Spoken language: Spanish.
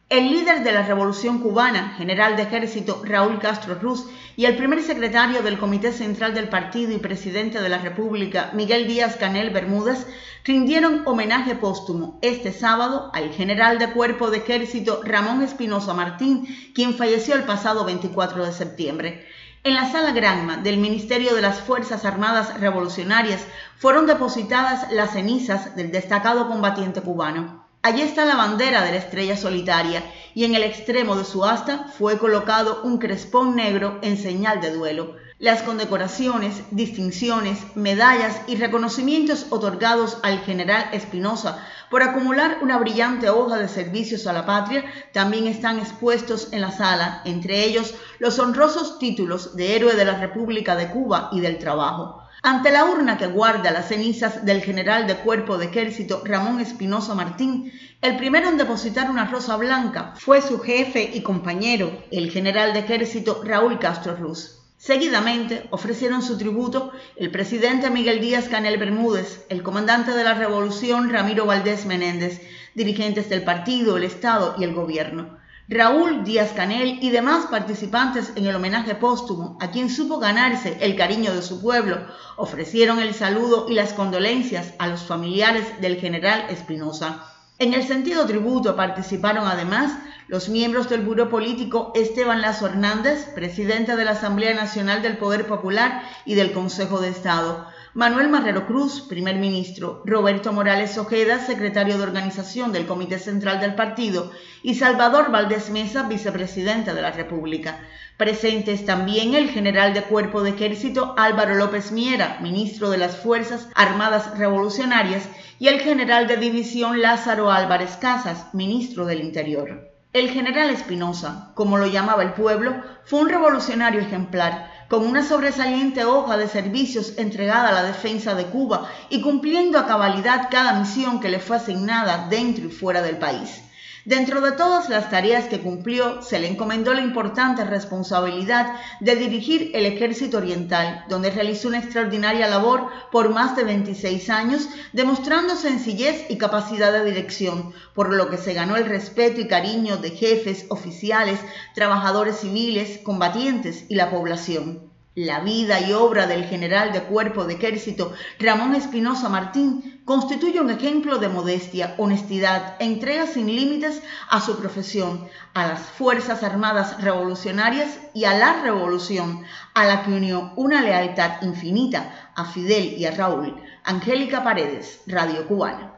El líder de la Revolución Cubana, general de ejército Raúl Castro Ruz, y el primer secretario del Comité Central del Partido y presidente de la República, Miguel Díaz-Canel Bermúdez, rindieron homenaje póstumo este sábado al general de Cuerpo de Ejército Ramón Espinosa Martín, quien falleció el pasado 24 de septiembre. En la Sala Granma del Ministerio de las Fuerzas Armadas Revolucionarias fueron depositadas las cenizas del destacado combatiente cubano. Allí está la bandera de la estrella solitaria y en el extremo de su asta fue colocado un crespón negro en señal de duelo. Las condecoraciones, distinciones, medallas y reconocimientos otorgados al general Espinosa por acumular una brillante hoja de servicios a la patria también están expuestos en la sala, entre ellos los honrosos títulos de Héroe de la República de Cuba y del Trabajo. Ante la urna que guarda las cenizas del general de Cuerpo de Ejército Ramón Espinosa Martín, el primero en depositar una rosa blanca fue su jefe y compañero, el general de Ejército Raúl Castro Ruz. Seguidamente ofrecieron su tributo el presidente Miguel Díaz-Canel Bermúdez, el comandante de la Revolución Ramiro Valdés Menéndez, dirigentes del partido, el Estado y el gobierno. Raúl Díaz-Canel y demás participantes en el homenaje póstumo, a quien supo ganarse el cariño de su pueblo, ofrecieron el saludo y las condolencias a los familiares del general Espinosa. En el sentido tributo participaron además los miembros del Buró Político Esteban Lazo Hernández, presidente de la Asamblea Nacional del Poder Popular y del Consejo de Estado, Manuel Marrero Cruz, primer ministro, Roberto Morales Ojeda, secretario de organización del Comité Central del Partido, y Salvador Valdés Mesa, vicepresidente de la República. Presentes también el general de Cuerpo de Ejército Álvaro López Miera, ministro de las Fuerzas Armadas Revolucionarias, y el general de división Lázaro Álvarez Casas, ministro del Interior. El general Espinosa, como lo llamaba el pueblo, fue un revolucionario ejemplar, con una sobresaliente hoja de servicios entregada a la defensa de Cuba y cumpliendo a cabalidad cada misión que le fue asignada dentro y fuera del país. Dentro de todas las tareas que cumplió, se le encomendó la importante responsabilidad de dirigir el Ejército Oriental, donde realizó una extraordinaria labor por más de 26 años, demostrando sencillez y capacidad de dirección, por lo que se ganó el respeto y cariño de jefes, oficiales, trabajadores civiles, combatientes y la población. La vida y obra del general de Cuerpo de Ejército Ramón Espinosa Martín constituye un ejemplo de modestia, honestidad e entrega sin límites a su profesión, a las Fuerzas Armadas Revolucionarias y a la Revolución, a la que unió una lealtad infinita a Fidel y a Raúl. Angélica Paredes, Radio Cubana.